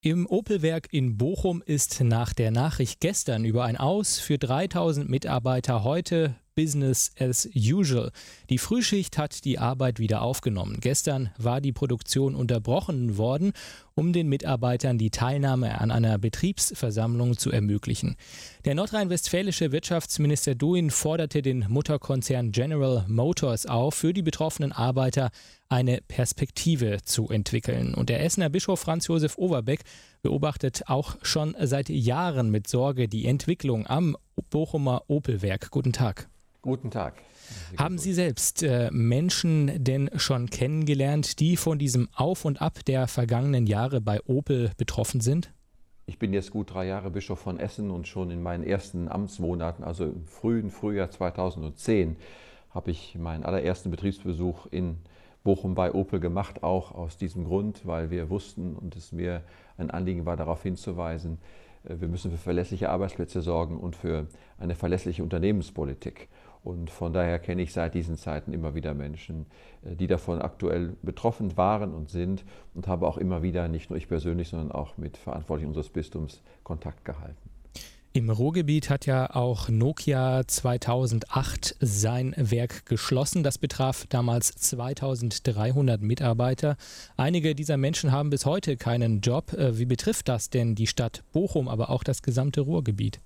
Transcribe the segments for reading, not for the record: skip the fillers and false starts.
Im Opel-Werk in Bochum ist nach der Nachricht gestern über ein Aus für 3000 Mitarbeiter heute Business as usual. Die Frühschicht hat die Arbeit wieder aufgenommen. Gestern war die Produktion unterbrochen worden, um den Mitarbeitern die Teilnahme an einer Betriebsversammlung zu ermöglichen. Der nordrhein-westfälische Wirtschaftsminister Duin forderte den Mutterkonzern General Motors auf, für die betroffenen Arbeiter eine Perspektive zu entwickeln. Und der Essener Bischof Franz Josef Overbeck beobachtet auch schon seit Jahren mit Sorge die Entwicklung am Bochumer Opel-Werk. Guten Tag. Guten Tag. Haben Sie selbst Menschen denn schon kennengelernt, die von diesem Auf und Ab der vergangenen Jahre bei Opel betroffen sind? Ich bin jetzt gut 3 Jahre Bischof von Essen und schon in meinen ersten Amtsmonaten, also im frühen Frühjahr 2010, habe ich meinen allerersten Betriebsbesuch in Bochum bei Opel gemacht, auch aus diesem Grund, weil wir wussten und es mir ein Anliegen war, darauf hinzuweisen, wir müssen für verlässliche Arbeitsplätze sorgen und für eine verlässliche Unternehmenspolitik. Und von daher kenne ich seit diesen Zeiten immer wieder Menschen, die davon aktuell betroffen waren und sind, und habe auch immer wieder, nicht nur ich persönlich, sondern auch mit Verantwortlichen unseres Bistums Kontakt gehalten. Im Ruhrgebiet hat ja auch Nokia 2008 sein Werk geschlossen. Das betraf damals 2300 Mitarbeiter. Einige dieser Menschen haben bis heute keinen Job. Wie betrifft das denn die Stadt Bochum, aber auch das gesamte Ruhrgebiet?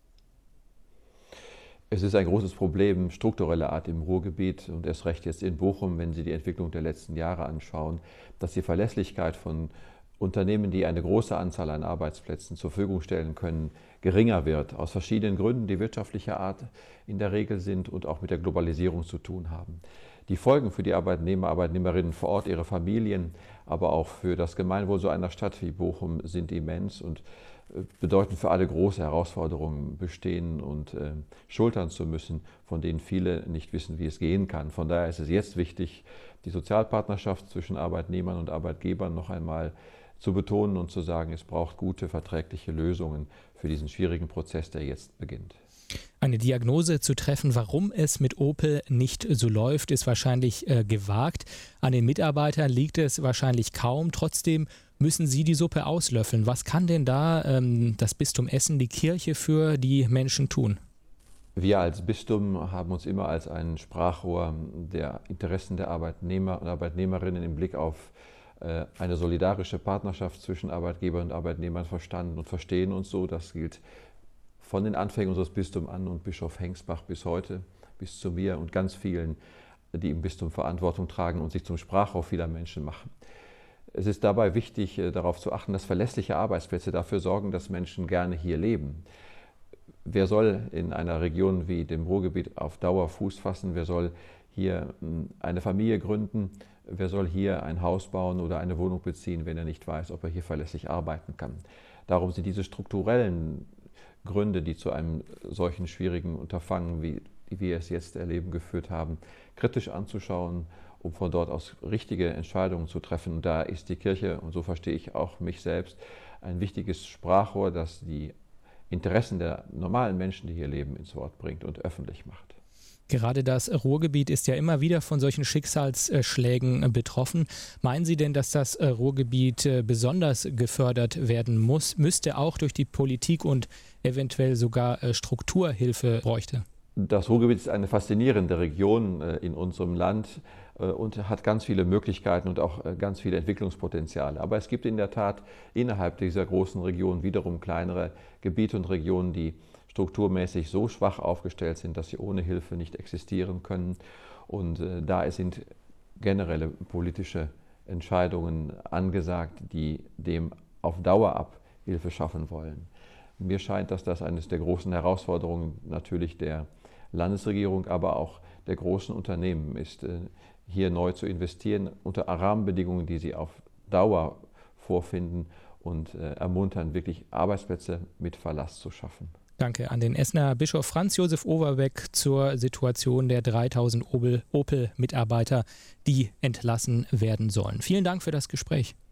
Es ist ein großes Problem struktureller Art im Ruhrgebiet und erst recht jetzt in Bochum, wenn Sie die Entwicklung der letzten Jahre anschauen, dass die Verlässlichkeit von Unternehmen, die eine große Anzahl an Arbeitsplätzen zur Verfügung stellen können, geringer wird, aus verschiedenen Gründen, die wirtschaftlicher Art in der Regel sind und auch mit der Globalisierung zu tun haben. Die Folgen für die Arbeitnehmer, Arbeitnehmerinnen vor Ort, ihre Familien, aber auch für das Gemeinwohl so einer Stadt wie Bochum sind immens und bedeuten für alle große Herausforderungen bestehen und schultern zu müssen, von denen viele nicht wissen, wie es gehen kann. Von daher ist es jetzt wichtig, die Sozialpartnerschaft zwischen Arbeitnehmern und Arbeitgebern noch einmal zu betonen und zu sagen, es braucht gute, verträgliche Lösungen für diesen schwierigen Prozess, der jetzt beginnt. Eine Diagnose zu treffen, warum es mit Opel nicht so läuft, ist wahrscheinlich gewagt. An den Mitarbeitern liegt es wahrscheinlich kaum. Trotzdem müssen sie die Suppe auslöffeln. Was kann denn da das Bistum Essen, die Kirche, für die Menschen tun? Wir als Bistum haben uns immer als ein Sprachrohr der Interessen der Arbeitnehmer und Arbeitnehmerinnen im Blick auf eine solidarische Partnerschaft zwischen Arbeitgebern und Arbeitnehmern verstanden und verstehen uns so. Das gilt von den Anfängen unseres Bistums an und Bischof Hengsbach bis heute, bis zu mir und ganz vielen, die im Bistum Verantwortung tragen und sich zum Sprachrohr vieler Menschen machen. Es ist dabei wichtig, darauf zu achten, dass verlässliche Arbeitsplätze dafür sorgen, dass Menschen gerne hier leben. Wer soll in einer Region wie dem Ruhrgebiet auf Dauer Fuß fassen? Wer soll hier eine Familie gründen? Wer soll hier ein Haus bauen oder eine Wohnung beziehen, wenn er nicht weiß, ob er hier verlässlich arbeiten kann? Darum sind diese strukturellen Gründe, die zu einem solchen schwierigen Unterfangen, wie wir es jetzt erleben, geführt haben, kritisch anzuschauen, um von dort aus richtige Entscheidungen zu treffen. Und da ist die Kirche, und so verstehe ich auch mich selbst, ein wichtiges Sprachrohr, das die Interessen der normalen Menschen, die hier leben, ins Wort bringt und öffentlich macht. Gerade das Ruhrgebiet ist ja immer wieder von solchen Schicksalsschlägen betroffen. Meinen Sie denn, dass das Ruhrgebiet besonders gefördert werden müsste, auch durch die Politik und eventuell sogar Strukturhilfe bräuchte? Das Ruhrgebiet ist eine faszinierende Region in unserem Land und hat ganz viele Möglichkeiten und auch ganz viele Entwicklungspotenziale. Aber es gibt in der Tat innerhalb dieser großen Region wiederum kleinere Gebiete und Regionen, die strukturmäßig so schwach aufgestellt sind, dass sie ohne Hilfe nicht existieren können. Und da sind generelle politische Entscheidungen angesagt, die dem auf Dauer Abhilfe schaffen wollen. Mir scheint, dass das eines der großen Herausforderungen natürlich der Landesregierung, aber auch der großen Unternehmen ist, hier neu zu investieren unter Rahmenbedingungen, die sie auf Dauer vorfinden und ermuntern, wirklich Arbeitsplätze mit Verlass zu schaffen. Danke an den Essener Bischof Franz Josef Overbeck zur Situation der 3000 Opel-Mitarbeiter, die entlassen werden sollen. Vielen Dank für das Gespräch.